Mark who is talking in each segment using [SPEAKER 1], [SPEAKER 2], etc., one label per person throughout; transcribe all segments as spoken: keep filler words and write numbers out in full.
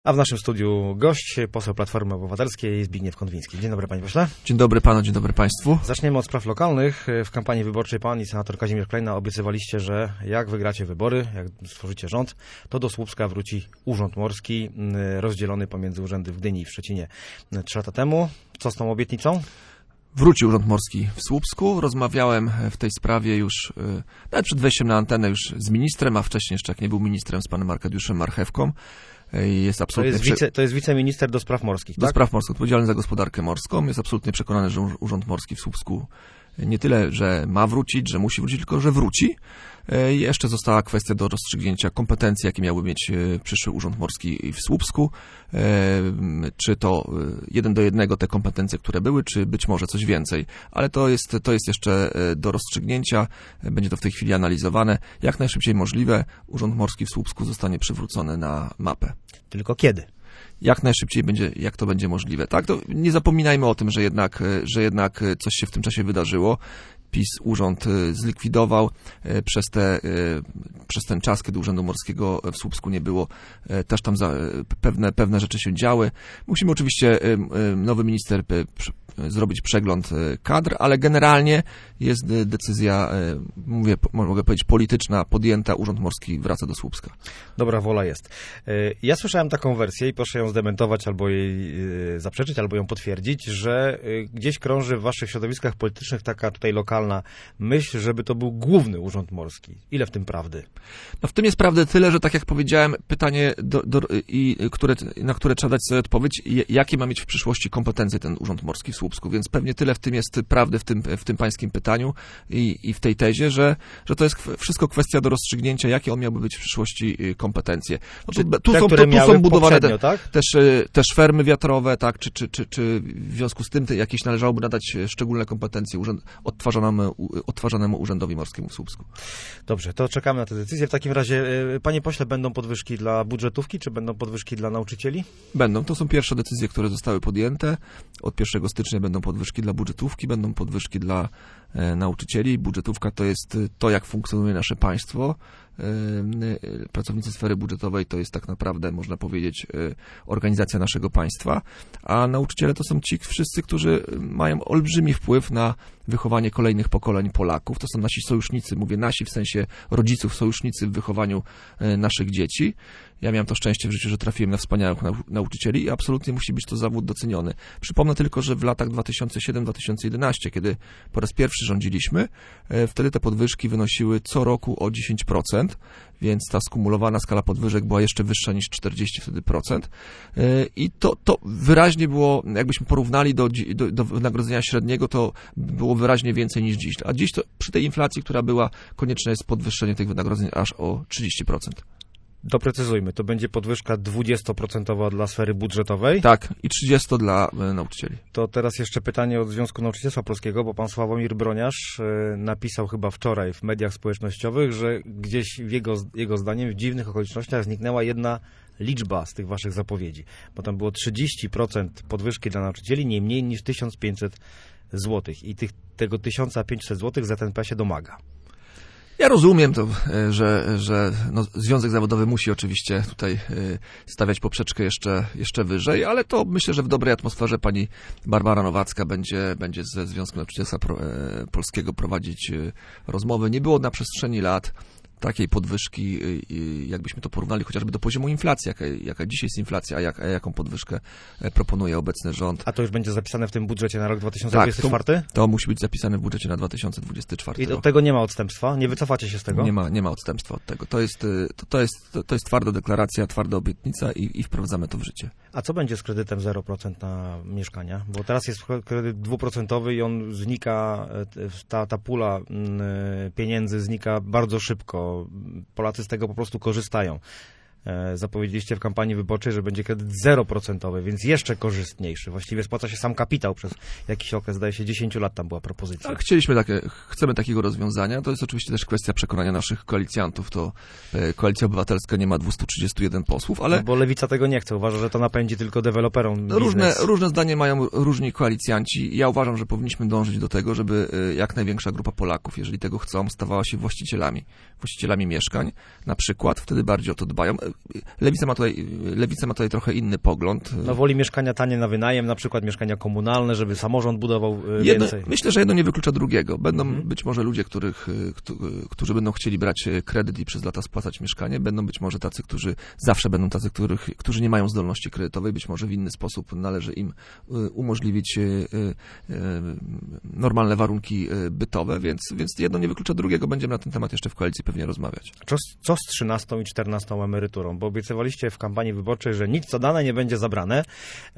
[SPEAKER 1] A w naszym studiu gość, poseł Platformy Obywatelskiej Zbigniew Konwiński. Dzień dobry, panie pośle.
[SPEAKER 2] Dzień dobry panu, dzień dobry państwu.
[SPEAKER 1] Zaczniemy od spraw lokalnych. W kampanii wyborczej pan i senator Kazimierz Klejna obiecywaliście, że jak wygracie wybory, jak stworzycie rząd, to do Słupska wróci Urząd Morski rozdzielony pomiędzy urzędy w Gdyni i w Szczecinie. Trzy lata temu. Co z tą obietnicą?
[SPEAKER 2] Wrócił Urząd Morski w Słupsku. Rozmawiałem w tej sprawie już, nawet przed wejściem na antenę, już z ministrem, a wcześniej jeszcze jak nie był ministrem, z panem Arkadiuszem Marchewką. Jest absolutnie
[SPEAKER 1] to, jest wice, to jest wiceminister do spraw morskich,
[SPEAKER 2] do
[SPEAKER 1] tak?
[SPEAKER 2] spraw morskich, odpowiedzialny za gospodarkę morską. Jest absolutnie przekonany, że Urząd Morski w Słupsku nie tyle, że ma wrócić, że musi wrócić, tylko że wróci. Jeszcze została kwestia do rozstrzygnięcia kompetencji, jakie miałby mieć przyszły Urząd Morski w Słupsku. Czy to jeden do jednego te kompetencje, które były, czy być może coś więcej. Ale to jest, to jest jeszcze do rozstrzygnięcia. Będzie to w tej chwili analizowane. Jak najszybciej możliwe Urząd Morski w Słupsku zostanie przywrócony na mapę.
[SPEAKER 1] Tylko kiedy?
[SPEAKER 2] Jak najszybciej będzie, jak to będzie możliwe. Tak, to nie zapominajmy o tym, że jednak, że jednak coś się w tym czasie wydarzyło. PiS urząd zlikwidował. Przez, te, przez ten czas, kiedy Urzędu Morskiego w Słupsku nie było, też tam za, pewne, pewne rzeczy się działy. Musimy oczywiście, nowy minister zrobić przegląd kadr, ale generalnie jest decyzja, mówię, mogę powiedzieć, polityczna, podjęta. Urząd Morski wraca do Słupska.
[SPEAKER 1] Dobra wola jest. Ja słyszałem taką wersję i proszę ją zdementować, albo jej zaprzeczyć, albo ją potwierdzić, że gdzieś krąży w waszych środowiskach politycznych taka tutaj lokalna myśl, żeby to był główny Urząd Morski. Ile w tym prawdy?
[SPEAKER 2] No w tym jest prawdy tyle, że tak jak powiedziałem, pytanie, do, do, i, które, na które trzeba dać sobie odpowiedź, jakie ma mieć w przyszłości kompetencje ten Urząd Morski w Słupsku, więc pewnie tyle w tym jest prawdy w tym, w tym pańskim pytaniu i, i w tej tezie, że, że to jest wszystko kwestia do rozstrzygnięcia, jakie on miałby być w przyszłości kompetencje. No tu, tu,
[SPEAKER 1] te,
[SPEAKER 2] są, to, tu są budowane te,
[SPEAKER 1] tak?
[SPEAKER 2] też, też fermy wiatrowe, tak, czy, czy, czy, czy w związku z tym te, jakieś należałoby nadać szczególne kompetencje urząd, odtwarzanemu, odtwarzanemu Urzędowi Morskiemu w Słupsku.
[SPEAKER 1] Dobrze, to czekamy na tę decyzję. W takim razie, panie pośle, będą podwyżki dla budżetówki, czy będą podwyżki dla nauczycieli?
[SPEAKER 2] Będą. To są pierwsze decyzje, które zostały podjęte. Od pierwszego stycznia będą podwyżki dla budżetówki, będą podwyżki dla e, nauczycieli. Budżetówka to jest to, jak funkcjonuje nasze państwo. E, pracownicy sfery budżetowej to jest tak naprawdę, można powiedzieć, e, organizacja naszego państwa, a nauczyciele to są ci wszyscy, którzy mają olbrzymi wpływ na wychowanie kolejnych pokoleń Polaków. To są nasi sojusznicy, mówię nasi w sensie rodziców, sojusznicy w wychowaniu e, naszych dzieci. Ja miałem to szczęście w życiu, że trafiłem na wspaniałych nau- nauczycieli i absolutnie musi być to zawód doceniony. Przypomnę tylko, że w latach dwa tysiące siódmym do dwa tysiące jedenastego, kiedy po raz pierwszy rządziliśmy, e, wtedy te podwyżki wynosiły co roku o dziesięć procent, więc ta skumulowana skala podwyżek była jeszcze wyższa niż czterdzieści wtedy procent. E, I to, to wyraźnie było, jakbyśmy porównali do, do, do wynagrodzenia średniego, to było wyraźnie więcej niż dziś. A dziś to przy tej inflacji, która była, konieczne jest podwyższenie tych wynagrodzeń aż o trzydzieści procent.
[SPEAKER 1] Doprecyzujmy, to będzie podwyżka dwudziestoprocentowa dla sfery budżetowej?
[SPEAKER 2] Tak, i trzydzieści procent dla e, nauczycieli.
[SPEAKER 1] To teraz jeszcze pytanie od Związku Nauczycielstwa Polskiego, bo pan Sławomir Broniarz e, napisał chyba wczoraj w mediach społecznościowych, że gdzieś w jego, jego zdaniem w dziwnych okolicznościach zniknęła jedna liczba z tych waszych zapowiedzi, bo tam było trzydzieści procent podwyżki dla nauczycieli, nie mniej niż tysiąc pięćset złotych i tych, tego tysiąc pięćset złotych Z N P się domaga.
[SPEAKER 2] Ja rozumiem to, że, że no, Związek Zawodowy musi oczywiście tutaj stawiać poprzeczkę jeszcze, jeszcze wyżej, ale to myślę, że w dobrej atmosferze pani Barbara Nowacka będzie, będzie ze Związkiem Nauczycielstwa Polskiego prowadzić rozmowy. Nie było na przestrzeni lat takiej podwyżki, jakbyśmy to porównali chociażby do poziomu inflacji, jaka, jaka dzisiaj jest inflacja, a, jak, a jaką podwyżkę proponuje obecny rząd.
[SPEAKER 1] A to już będzie zapisane w tym budżecie na rok dwa tysiące dwudziesty czwarty?
[SPEAKER 2] Tak, to, to musi być zapisane w budżecie na dwa tysiące dwudziesty czwarty.
[SPEAKER 1] I od tego nie ma odstępstwa? Nie wycofacie się z tego?
[SPEAKER 2] Nie ma, nie ma odstępstwa od tego. To jest, to, to jest, to, to jest twarda deklaracja, twarda obietnica i, i wprowadzamy to w życie.
[SPEAKER 1] A co będzie z kredytem zero procent na mieszkania? Bo teraz jest kredyt dwuprocentowy i on znika, ta, ta pula pieniędzy znika bardzo szybko. Polacy z tego po prostu korzystają. Zapowiedzieliście w kampanii wyborczej, że będzie kredyt zero procentowy, więc jeszcze korzystniejszy. Właściwie spłaca się sam kapitał przez jakiś okres, zdaje się dziesięć lat tam była propozycja.
[SPEAKER 2] Tak, chcieliśmy takie, chcemy takiego rozwiązania. To jest oczywiście też kwestia przekonania naszych koalicjantów. To e, Koalicja Obywatelska nie ma dwieście trzydzieści jeden posłów, ale...
[SPEAKER 1] No bo Lewica tego nie chce. Uważa, że to napędzi tylko deweloperom biznes.
[SPEAKER 2] Różne, różne zdanie mają różni koalicjanci. Ja uważam, że powinniśmy dążyć do tego, żeby jak największa grupa Polaków, jeżeli tego chcą, stawała się właścicielami. Właścicielami mieszkań, na przykład. Wtedy bardziej o to dbają. Lewica ma tutaj, Lewica ma tutaj trochę inny pogląd.
[SPEAKER 1] No woli mieszkania tanie na wynajem, na przykład mieszkania komunalne, żeby samorząd budował
[SPEAKER 2] jedno,
[SPEAKER 1] więcej.
[SPEAKER 2] Myślę, że jedno nie wyklucza drugiego. Będą
[SPEAKER 1] mhm.
[SPEAKER 2] być może ludzie, których, którzy będą chcieli brać kredyt i przez lata spłacać mieszkanie. Będą być może tacy, którzy zawsze będą tacy, których, którzy nie mają zdolności kredytowej. Być może w inny sposób należy im umożliwić normalne warunki bytowe, więc, więc jedno nie wyklucza drugiego. Będziemy na ten temat jeszcze w koalicji pewnie rozmawiać.
[SPEAKER 1] Co, co z trzynastą i czternastą emeryturą? Bo obiecywaliście w kampanii wyborczej, że nic co dane nie będzie zabrane. E,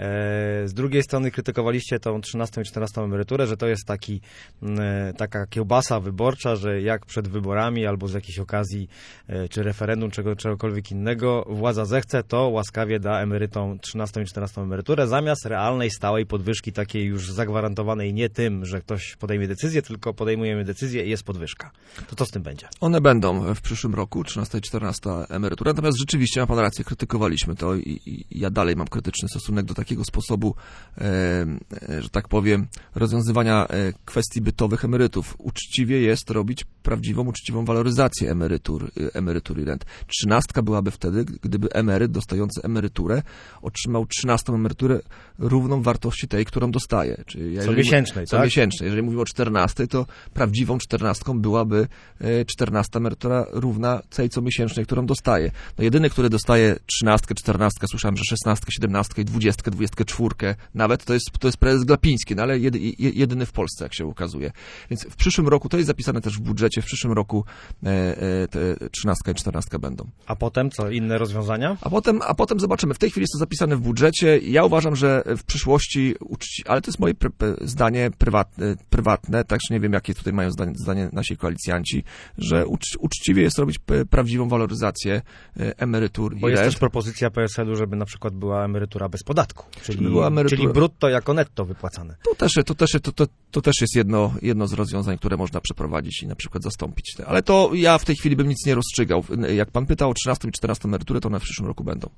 [SPEAKER 1] z drugiej strony krytykowaliście tą trzynastą i czternastą emeryturę, że to jest taki, e, taka kiełbasa wyborcza, że jak przed wyborami albo z jakiejś okazji, e, czy referendum, czego, czegokolwiek innego, władza zechce, to łaskawie da emerytom trzynastą i czternastą emeryturę, zamiast realnej, stałej podwyżki, takiej już zagwarantowanej nie tym, że ktoś podejmie decyzję, tylko podejmujemy decyzję i jest podwyżka. To co z tym będzie?
[SPEAKER 2] One będą w przyszłym roku, trzynasta i czternasta emerytura, natomiast rzeczywiście ma pan rację, krytykowaliśmy to i, i ja dalej mam krytyczny stosunek do takiego sposobu, e, że tak powiem, rozwiązywania e, kwestii bytowych emerytów. Uczciwie jest robić prawdziwą, uczciwą waloryzację emerytur, e, emerytur i rent. Trzynastka byłaby wtedy, gdyby emeryt dostający emeryturę otrzymał trzynastą emeryturę równą wartości tej, którą dostaje. Czyli
[SPEAKER 1] co miesięcznej,
[SPEAKER 2] co
[SPEAKER 1] tak?
[SPEAKER 2] miesięcznej. Jeżeli mówimy o czternastej, to prawdziwą czternastką byłaby e, czternasta emerytura równa tej co miesięcznej, którą dostaje. No jedyny, który dostaje trzynastkę, czternastkę, słyszałem, że szesnastkę, siedemnastkę i dwudziestkę, dwudziestkę czwórkę nawet, to jest, to jest prezes Glapiński, no ale jedy, jedyny w Polsce, jak się ukazuje. Więc w przyszłym roku, to jest zapisane też w budżecie, w przyszłym roku e, e, te trzynastka i czternastka będą.
[SPEAKER 1] A potem co? Inne rozwiązania?
[SPEAKER 2] A potem, a potem zobaczymy. W tej chwili jest to zapisane w budżecie. Ja uważam, że w przyszłości, uczci, ale to jest moje pr zdanie prywatne, prywatne, także nie wiem, jakie tutaj mają zdanie, zdanie nasi koalicjanci, że ucz, uczciwie jest robić prawdziwą waloryzację emerytur.
[SPEAKER 1] Bo
[SPEAKER 2] i
[SPEAKER 1] jest
[SPEAKER 2] rent.
[SPEAKER 1] też propozycja P S L u, żeby na przykład była emerytura bez podatku, czyli,
[SPEAKER 2] była emerytura...
[SPEAKER 1] czyli brutto jako netto wypłacane.
[SPEAKER 2] To też, to też, to, to, to też jest jedno, jedno z rozwiązań, które można przeprowadzić i na przykład zastąpić te. Ale to ja w tej chwili bym nic nie rozstrzygał. Jak pan pytał o trzynastą i czternastą emeryturę, to one w przyszłym roku będą.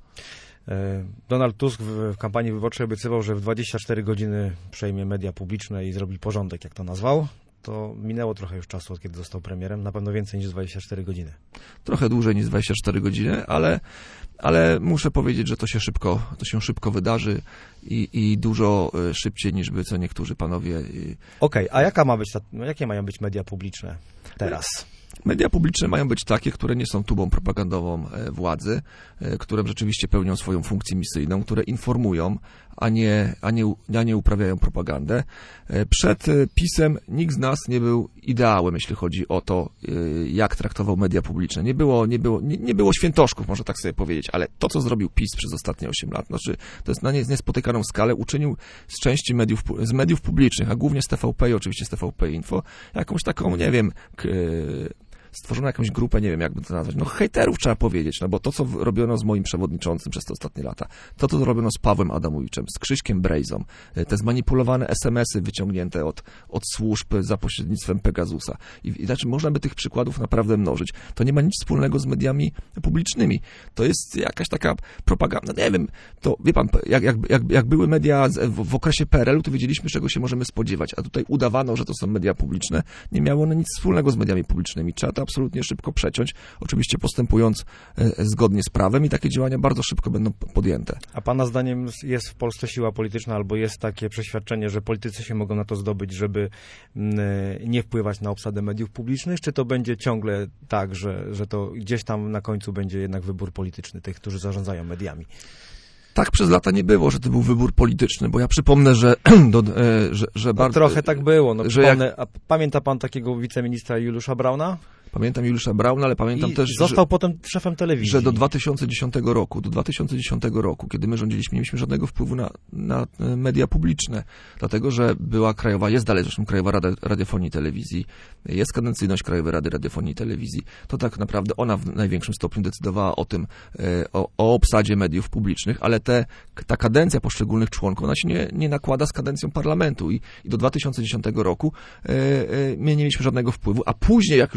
[SPEAKER 1] Donald Tusk w, w kampanii wyborczej obiecywał, że w dwadzieścia cztery godziny przejmie media publiczne i zrobi porządek, jak to nazwał. To minęło trochę już czasu, od kiedy został premierem. Na pewno więcej niż dwadzieścia cztery godziny.
[SPEAKER 2] Trochę dłużej niż dwadzieścia cztery godziny, ale, ale muszę powiedzieć, że to się szybko, to się szybko wydarzy i, i dużo szybciej niż by co niektórzy panowie.
[SPEAKER 1] Okej, okay, a jaka ma być ta, jakie mają być media publiczne teraz?
[SPEAKER 2] Media publiczne mają być takie, które nie są tubą propagandową władzy, które rzeczywiście pełnią swoją funkcję misyjną, które informują, a nie, a nie, a nie uprawiają propagandę. Przed PiS-em nikt z nas nie był ideałem, jeśli chodzi o to, jak traktował media publiczne. Nie było, nie było, nie, nie było świętoszków, można tak sobie powiedzieć, ale to, co zrobił PiS przez ostatnie osiem lat, znaczy, to jest na niespotykaną skalę, uczynił z części mediów, z mediów publicznych, a głównie z T V P i oczywiście z T V P Info, jakąś taką, nie wiem, k- stworzono jakąś grupę, nie wiem, jakby to nazwać, no hejterów trzeba powiedzieć, no bo to, co robiono z moim przewodniczącym przez te ostatnie lata, to, co robiono z Pawłem Adamowiczem, z Krzyśkiem Brejzą, te zmanipulowane es em esy wyciągnięte od, od służb za pośrednictwem Pegasusa. I, i znaczy, można by tych przykładów naprawdę mnożyć. To nie ma nic wspólnego z mediami publicznymi. To jest jakaś taka propaganda, nie wiem, to wie pan, jak, jak, jak, jak były media w, w okresie P R L u, to wiedzieliśmy, czego się możemy spodziewać, a tutaj udawano, że to są media publiczne. Nie miało one nic wspólnego z mediami publicznymi. Trzeba to absolutnie szybko przeciąć, oczywiście postępując e, zgodnie z prawem i takie działania bardzo szybko będą podjęte.
[SPEAKER 1] A pana zdaniem jest w Polsce siła polityczna albo jest takie przeświadczenie, że politycy się mogą na to zdobyć, żeby m, nie wpływać na obsadę mediów publicznych, czy to będzie ciągle tak, że, że to gdzieś tam na końcu będzie jednak wybór polityczny tych, którzy zarządzają mediami?
[SPEAKER 2] Tak przez lata nie było, że to był wybór polityczny, bo ja przypomnę, że, do, e, że, że
[SPEAKER 1] no,
[SPEAKER 2] bardzo...
[SPEAKER 1] Trochę tak było. No,
[SPEAKER 2] że
[SPEAKER 1] przypomnę,
[SPEAKER 2] jak...
[SPEAKER 1] a pamięta pan takiego wiceministra Juliusza Brauna?
[SPEAKER 2] Pamiętam Juliusza Brauna, ale pamiętam
[SPEAKER 1] I
[SPEAKER 2] też,
[SPEAKER 1] został
[SPEAKER 2] że,
[SPEAKER 1] potem szefem telewizji.
[SPEAKER 2] że do dwa tysiące dziesiątego roku, do dwa tysiące dziesiątego roku, kiedy my rządziliśmy, nie mieliśmy żadnego wpływu na, na media publiczne, dlatego, że była krajowa, jest dalej zresztą Krajowa Rada Radiofonii i Telewizji, jest kadencyjność Krajowej Rady Radiofonii i Telewizji, to tak naprawdę ona w największym stopniu decydowała o tym, o, o obsadzie mediów publicznych, ale te, ta kadencja poszczególnych członków, ona się nie, nie nakłada z kadencją parlamentu i, i do dwa tysiące dziesiątego roku e, e, my nie mieliśmy żadnego wpływu, a później, jak już ten,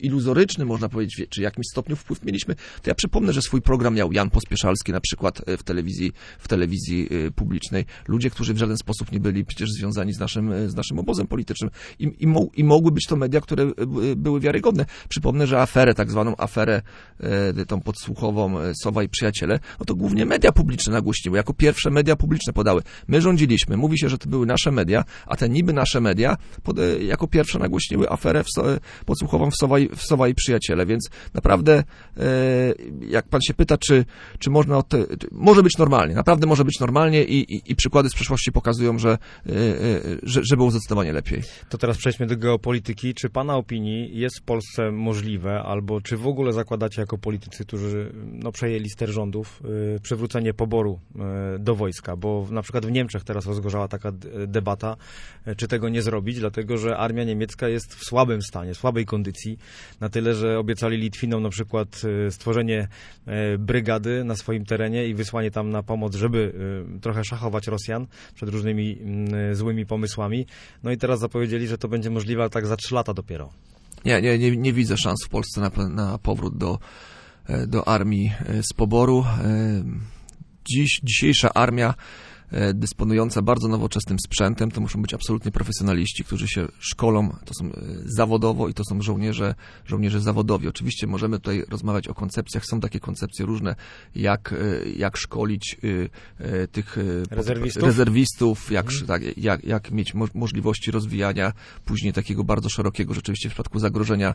[SPEAKER 2] iluzoryczny, można powiedzieć, czy w jakimś stopniu wpływ mieliśmy, to ja przypomnę, że swój program miał Jan Pospieszalski na przykład w telewizji, w telewizji publicznej. Ludzie, którzy w żaden sposób nie byli przecież związani z naszym, z naszym obozem politycznym. I, i, mo, I mogły być to media, które były wiarygodne. Przypomnę, że aferę, tak zwaną aferę e, tą podsłuchową Sowa i Przyjaciele, no to głównie media publiczne nagłośniły. Jako pierwsze media publiczne podały. My rządziliśmy. Mówi się, że to były nasze media, a te niby nasze media pod, jako pierwsze nagłośniły aferę w so, podsłuchową w Sowa, i, w Sowa i Przyjaciele. Więc naprawdę, e, jak pan się pyta, czy, czy można od, może być normalnie. Naprawdę może być normalnie i, i, i przykłady z przeszłości pokazują, że, e, że, że było zdecydowanie lepiej.
[SPEAKER 1] To teraz przejdźmy do geopolityki. Czy pana opinii jest w Polsce możliwe, albo czy w ogóle zakładacie jako politycy, którzy no, przejęli ster rządów, yy, przywrócenie poboru yy, do wojska? Bo na przykład w Niemczech teraz rozgorzała taka debata, yy, czy tego nie zrobić, dlatego że armia niemiecka jest w słabym stanie, w słabej kondycji, na tyle, że obiecali Litwinom na przykład yy, stworzenie yy, brygady na swoim terenie i wysłanie tam na pomoc, żeby yy, trochę szachować Rosjan przed różnymi yy, złymi pomysłami. No i teraz zapowiedzieli, że to będzie możliwe, ale tak za trzy lata dopiero.
[SPEAKER 2] Nie, nie, nie, nie widzę szans w Polsce na, na powrót do, do armii z poboru. Dziś, dzisiejsza armia dysponująca bardzo nowoczesnym sprzętem, to muszą być absolutnie profesjonaliści, którzy się szkolą, to są zawodowo i to są żołnierze, żołnierze zawodowi. Oczywiście możemy tutaj rozmawiać o koncepcjach, są takie koncepcje różne, jak, jak szkolić tych
[SPEAKER 1] rezerwistów,
[SPEAKER 2] rezerwistów jak, hmm. tak, jak, jak mieć mo- możliwości rozwijania później takiego bardzo szerokiego, rzeczywiście w przypadku zagrożenia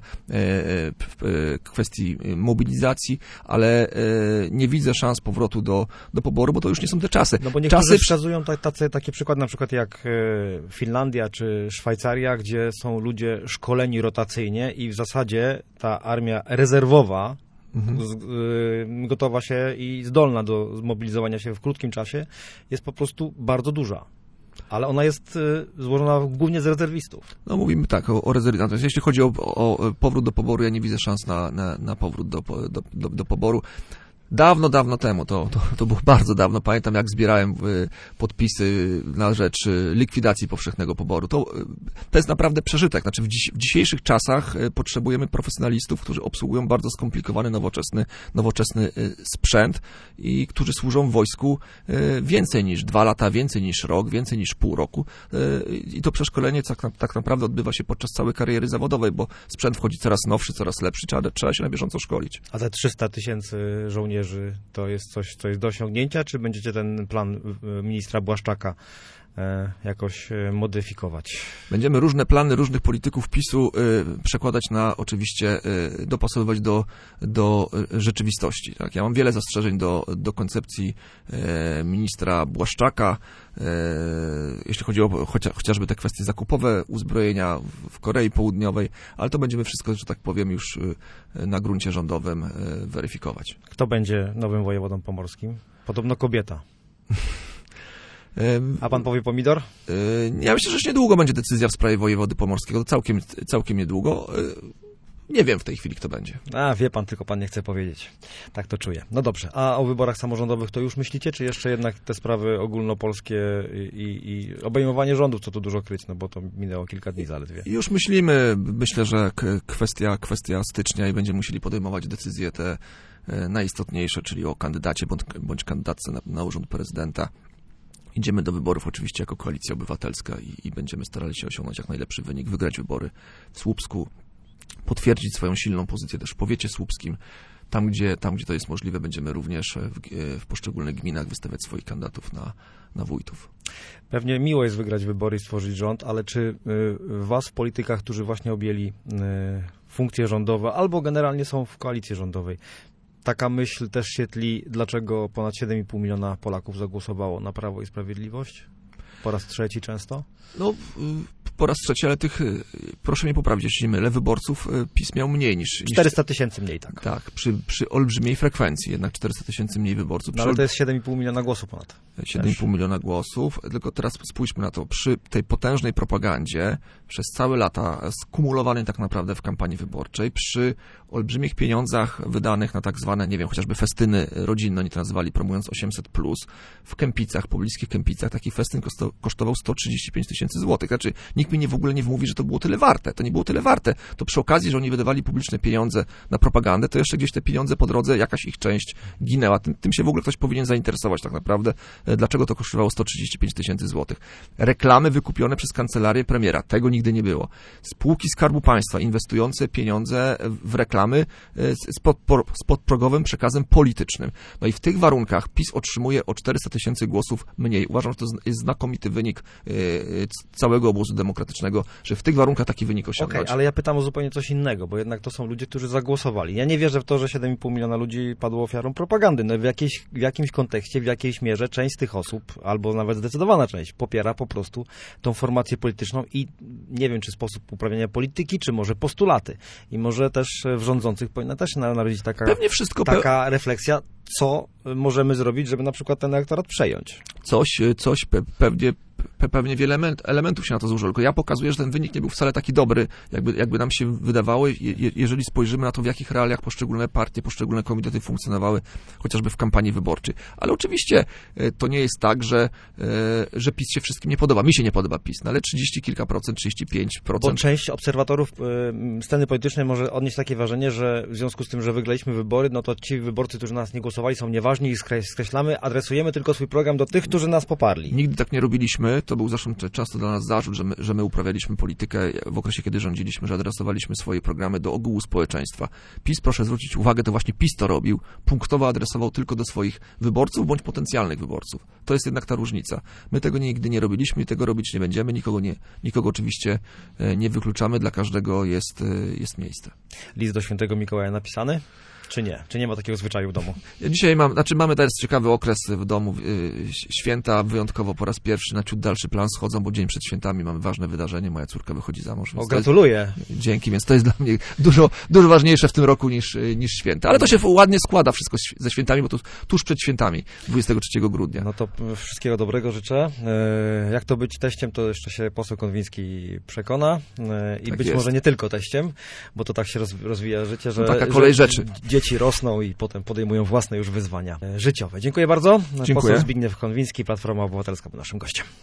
[SPEAKER 2] w kwestii mobilizacji, ale nie widzę szans powrotu do, do poboru, bo to już nie są te czasy.
[SPEAKER 1] No bo niektórzy czasy wskazują tacy, takie przykłady, na przykład jak Finlandia czy Szwajcaria, gdzie są ludzie szkoleni rotacyjnie i w zasadzie ta armia rezerwowa mhm. z, y, gotowa się i zdolna do zmobilizowania się w krótkim czasie jest po prostu bardzo duża. Ale ona jest y, złożona głównie z rezerwistów.
[SPEAKER 2] No mówimy tak o, o rezerwistach. Natomiast jeśli chodzi o, o powrót do poboru, ja nie widzę szans na, na, na powrót do, do, do, do poboru. Dawno, dawno temu, to, to, to było bardzo dawno, pamiętam jak zbierałem podpisy na rzecz likwidacji powszechnego poboru. To, to jest naprawdę przeżytek. Znaczy w, dziś, w dzisiejszych czasach potrzebujemy profesjonalistów, którzy obsługują bardzo skomplikowany, nowoczesny, nowoczesny sprzęt i którzy służą w wojsku więcej niż dwa lata, więcej niż rok, więcej niż pół roku. I to przeszkolenie tak, tak naprawdę odbywa się podczas całej kariery zawodowej, bo sprzęt wchodzi coraz nowszy, coraz lepszy, trzeba, trzeba się na bieżąco szkolić.
[SPEAKER 1] A te trzysta tysięcy żołnierzy to jest coś, co jest do osiągnięcia, czy będziecie ten plan ministra Błaszczaka e, jakoś modyfikować?
[SPEAKER 2] Będziemy różne plany różnych polityków PiSu y, przekładać na, oczywiście, y, dopasowywać do, do rzeczywistości. Tak? Ja mam wiele zastrzeżeń do, do koncepcji y, ministra Błaszczaka, y, jeśli chodzi o chocia, chociażby te kwestie zakupowe uzbrojenia w Korei Południowej, ale to będziemy wszystko, że tak powiem, już y, na gruncie rządowym y, weryfikować.
[SPEAKER 1] Kto będzie nowym wojewodą pomorskim? Podobno kobieta. A pan powie pomidor?
[SPEAKER 2] Ja myślę, że już niedługo będzie decyzja w sprawie wojewody pomorskiego. To całkiem, całkiem niedługo. Nie wiem w tej chwili, kto będzie.
[SPEAKER 1] A, wie pan, tylko pan nie chce powiedzieć. Tak to czuję. No dobrze. A o wyborach samorządowych to już myślicie, czy jeszcze jednak te sprawy ogólnopolskie i, i obejmowanie rządów, co tu dużo kryć, no bo to minęło kilka dni zaledwie.
[SPEAKER 2] Już myślimy. Myślę, że kwestia, kwestia stycznia i będziemy musieli podejmować decyzje te najistotniejsze, czyli o kandydacie bądź, bądź kandydatce na, na urząd prezydenta. Idziemy do wyborów oczywiście jako Koalicja Obywatelska i, i będziemy starali się osiągnąć jak najlepszy wynik, wygrać wybory w Słupsku, potwierdzić swoją silną pozycję też w powiecie słupskim. Tam, gdzie, tam, gdzie to jest możliwe, będziemy również w, w poszczególnych gminach wystawiać swoich kandydatów na, na wójtów.
[SPEAKER 1] Pewnie miło jest wygrać wybory i stworzyć rząd, ale czy y, was w politykach, którzy właśnie objęli y, funkcje rządowe albo generalnie są w koalicji rządowej, taka myśl też się tli, dlaczego ponad siedem i pół miliona Polaków zagłosowało na Prawo i Sprawiedliwość? Po raz trzeci często?
[SPEAKER 2] No, po raz trzeci, ale tych, proszę mnie poprawić, jeśli nie mylę, wyborców PiS miał mniej niż...
[SPEAKER 1] czterysta tysięcy mniej, tak.
[SPEAKER 2] Tak, przy, przy olbrzymiej frekwencji, jednak czterysta tysięcy mniej wyborców.
[SPEAKER 1] No, ale to jest siedem i pół miliona głosów ponad.
[SPEAKER 2] siedem i pół miliona głosów, tylko teraz spójrzmy na to, przy tej potężnej propagandzie, przez całe lata skumulowanej tak naprawdę w kampanii wyborczej, przy olbrzymich pieniądzach wydanych na tak zwane, nie wiem, chociażby festyny rodzinne, oni to nazywali, promując osiemset plus, w Kępicach, pobliskich Kępicach, taki festyn kosztował sto trzydzieści pięć tysięcy złotych. Znaczy, nikt nikt mi nie, w ogóle nie wmówi, że to było tyle warte. To nie było tyle warte. To przy okazji, że oni wydawali publiczne pieniądze na propagandę, to jeszcze gdzieś te pieniądze po drodze, jakaś ich część ginęła. Tym, tym się w ogóle ktoś powinien zainteresować tak naprawdę, dlaczego to kosztowało sto trzydzieści pięć tysięcy złotych. Reklamy wykupione przez kancelarię premiera. Tego nigdy nie było. Spółki Skarbu Państwa inwestujące pieniądze w reklamy z, pod, z podprogowym przekazem politycznym. No i w tych warunkach PiS otrzymuje o czterysta tysięcy głosów mniej. Uważam, że to jest znakomity wynik całego obozu demokratycznego, że w tych warunkach taki wynik osiągnąć.
[SPEAKER 1] Okej, okay, ale ja pytam o zupełnie coś innego, bo jednak to są ludzie, którzy zagłosowali. Ja nie wierzę w to, że siedem i pół miliona ludzi padło ofiarą propagandy. No w, jakiejś, w jakimś kontekście, w jakiejś mierze część z tych osób, albo nawet zdecydowana część, popiera po prostu tą formację polityczną i nie wiem, czy sposób uprawiania polityki, czy może postulaty. I może też w rządzących powinna też narodzić taka,
[SPEAKER 2] Pewnie wszystko,
[SPEAKER 1] taka pe... refleksja, co możemy zrobić, żeby na przykład ten elektorat przejąć.
[SPEAKER 2] Coś, coś pe- pewnie Pe- pewnie wiele element, elementów się na to złożyło, tylko ja pokazuję, że ten wynik nie był wcale taki dobry, jakby, jakby nam się wydawało, je, jeżeli spojrzymy na to, w jakich realiach poszczególne partie, poszczególne komitety funkcjonowały, chociażby w kampanii wyborczej. Ale oczywiście to nie jest tak, że, że PiS się wszystkim nie podoba. Mi się nie podoba PiS, no ale trzydzieści kilka procent, trzydzieści pięć procent.
[SPEAKER 1] Bo część obserwatorów sceny politycznej może odnieść takie wrażenie, że w związku z tym, że wygraliśmy wybory, no to ci wyborcy, którzy nas nie głosowali, są nieważni, ich skreślamy, adresujemy tylko swój program do tych, którzy nas poparli.
[SPEAKER 2] Nigdy tak nie robiliśmy. To był zresztą często dla nas zarzut, że my, że my uprawialiśmy politykę w okresie, kiedy rządziliśmy, że adresowaliśmy swoje programy do ogółu społeczeństwa. PiS, proszę zwrócić uwagę, to właśnie PiS to robił. Punktowo adresował tylko do swoich wyborców bądź potencjalnych wyborców. To jest jednak ta różnica. My tego nigdy nie robiliśmy i tego robić nie będziemy. Nikogo, nie, nikogo oczywiście nie wykluczamy. Dla każdego jest, jest miejsce.
[SPEAKER 1] List do świętego Mikołaja napisany? Czy nie? Czy nie ma takiego zwyczaju w domu?
[SPEAKER 2] Ja dzisiaj mam, znaczy mamy teraz ciekawy okres w domu. Święta wyjątkowo po raz pierwszy na ciut dalszy plan schodzą, bo dzień przed świętami mamy ważne wydarzenie. Moja córka wychodzi za mąż.
[SPEAKER 1] O, gratuluję.
[SPEAKER 2] Jest, dzięki, więc to jest dla mnie dużo, dużo ważniejsze w tym roku niż, niż święta. Ale to się ładnie składa wszystko ze świętami, bo to tuż przed świętami, dwudziestego trzeciego grudnia.
[SPEAKER 1] No to wszystkiego dobrego życzę. Jak to być teściem, to jeszcze się poseł Konwiński przekona. I tak być jest. Może nie tylko teściem, bo to tak się rozwija życie, że...
[SPEAKER 2] No taka kolej
[SPEAKER 1] że
[SPEAKER 2] rzeczy.
[SPEAKER 1] Dzieci rosną i potem podejmują własne już wyzwania życiowe. Dziękuję bardzo.
[SPEAKER 2] Dziękuję.
[SPEAKER 1] Poseł Zbigniew Konwiński, Platforma Obywatelska, był naszym gościem.